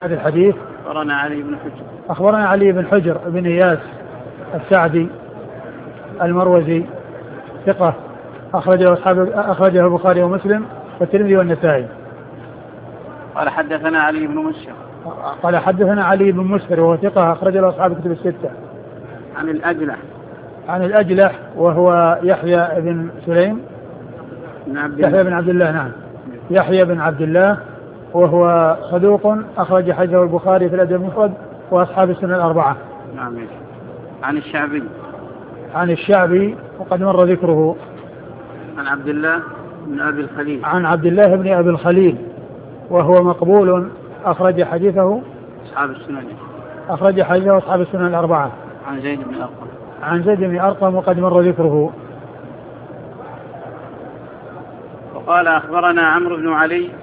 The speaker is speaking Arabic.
هذا الحديث. أخبرنا علي بن حجر بن إياس السعدي المروزي ثقة أخرجه البخاري ومسلم والترمذي والنسائي. قال حدثنا علي بن مسهر وهو ثقة أخرجه أصحاب الكتب الستة. عن الأجلح وهو يحيى بن سليم يحيى بن عبد الله. نعم، يحيى بن عبد الله وهو صدوق أخرج حديثه البخاري في الأدب المفرد وأصحاب السنن الأربعة. نعم. عن الشعبي وقد مر ذكره. عن عبد الله بن أبي الخليل وهو مقبول أخرج حديثه أصحاب السنن الأربعة. عن زيد بن أرقم وقد مر ذكره. وقال أخبرنا عمرو بن علي